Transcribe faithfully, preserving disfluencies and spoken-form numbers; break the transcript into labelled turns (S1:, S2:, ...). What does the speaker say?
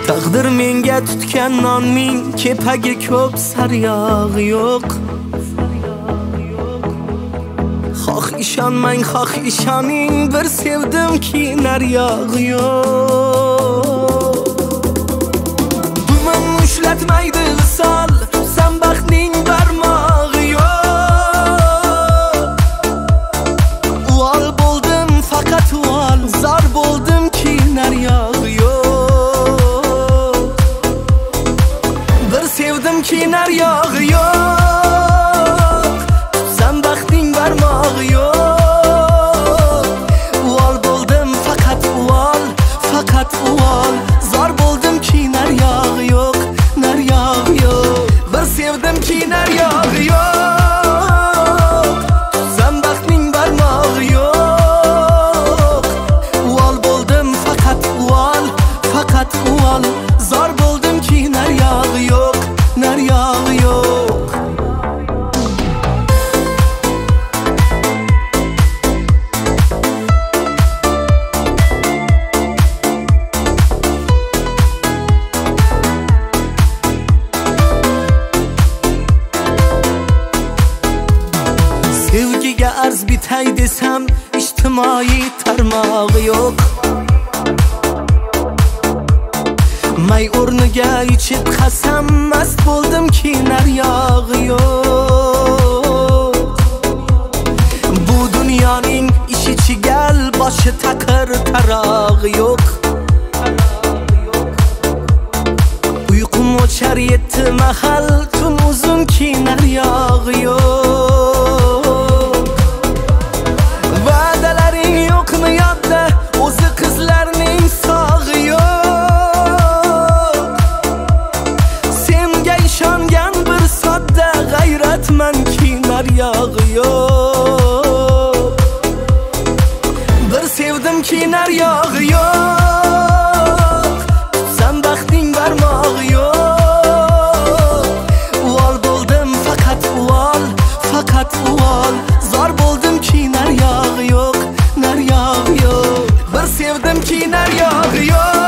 S1: Taqdir menga tutgan nonning kepagi ko'p, saryog'i yo'q. Xoh ishonmang, xoh ishoning, bir sevdimki naryog'i yo'q. Tuman ushlatmaydi visol, san baxtning barmog'i yo'q. Uvol bo'ldim faqat uvol, zor bo'ldimki naryog'i yo'q. Bir sevdimki naryog'i yo'q, san baxtning barmog'i yo'q. Uvol bo'ldim faqat uvol, faqat uvol, zor bo'ldimki naryog'i yo'q, naryog'i yo'q. Bir sevdimki naryog'i yo'q, san baxtning barmog'i yo'q. Uvol bo'ldim faqat uvol, faqat uvol, zor bo'ldimki naryog'i yo'q, naryog'i yo'q. Sevgiga arz bitay desam, ijtimoiy tarmog'i yo'q. May o'rniga ichib qasam, mast bo'ldimki naryog'i yo'q. Bu dunyoning ishi chigal, boshi taqir, tarog'i yo'q. Uyqum o'char yetti mahal, kun uzunki naryog'i yo'q. Va'dalaring yo'qmi yodda, o'zi qizlarning sog'i yo'q. Senga ishongan bir sodda g'ayratmanki naryog'i yo'q. Bir sevdimki naryog'i yo'q, san baxtning barmog'i yo'q. Uvol bo'ldim faqat uvol, faqat uvol, zor bo'ldimki naryog'i yo'q, naryog'i yo'q. Bir sevdimki naryog'i yo'q.